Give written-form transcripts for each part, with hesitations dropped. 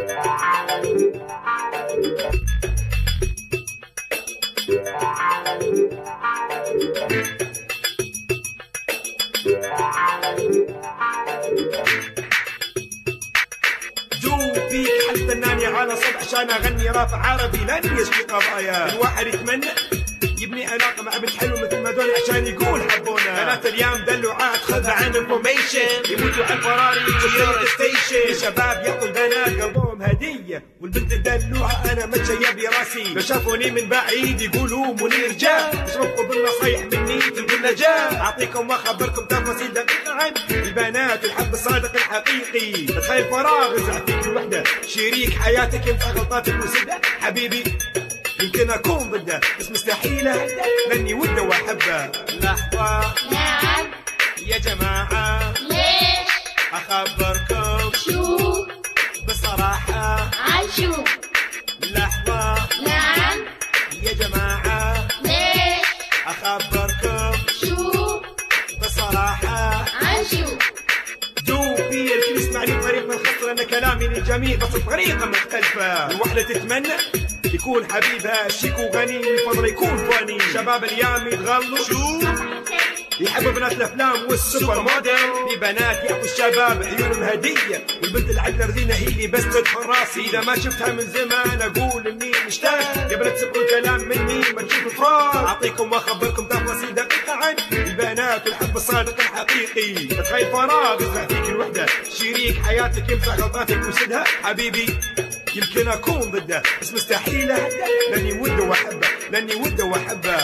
فيك حتى اناني على صوت عشان اغني راب عربي لن يشكي قضايا. الواحد يتمنى يبني علاقه مع بنت حلوه مثل ما دول عشان يقول حبونا. بنات الايام دلوعات خذها عن انفورميشن، يموتوا على الفراري ويطيروا ستيشن. الشباب يعطوا البنات قلبهم هديه، والبنت الدلوعه انا متشيه براسي. لو شافوني من بعيد يقولوا منير جاء، اشربوا بالنصايح مني تلقوا النجاه. اعطيكم واخبركم تفاصيل دقيقه عن البنات الحب الصادق الحقيقي. تخيل فراغ يزرع فيك الوحده، شريك حياتك ينفع غلطاتك وسده. حبيبي يمكن اكون ضده بس مستحيله لاني وده واحبه. لحظه نعم يا جماعه ليش اخبركم شو بصراحه عن شو. لحظه نعم يا جماعه ليش اخبركم شو بصراحه عن شو. دوبي الكل يسمعني بطريقه خاصه لان كلامي للجميع بس بطريقه مختلفه. الوحده تتمنى يكون حبيبها شيك وغني، يفضل يكون فاني. شباب الايام يتغلوا شو يحبوا بنات الافلام والسوبر موديل. في بنات يعطوا الشباب عيونهم هديه، والبنت العدله رزينه هي اللي بس تدخل راسي. اذا ما شفتها من زمان اقول اني مشتاق، قبل تسمعوا الكلام مني ما تشوفوا فراغ. اعطيكم واخبركم تفاصيل دقيقه عن البنات والحب الصادق الحقيقي. تخيل فراغ يزرع فيك الوحده، شريك حياتك يمسح غلطاتك ويسدها. حبيبي يمكن اكون ضده بس مستحيله لاني وده واحبه، لاني وده واحبه.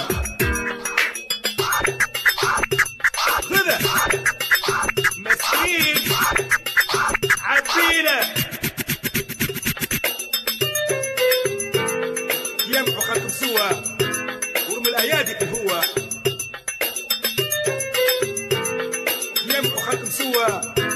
خذه مسكين عبيله يمحو خلكم سوا ورم الايادي في الهوا. يمحو خلكم سوا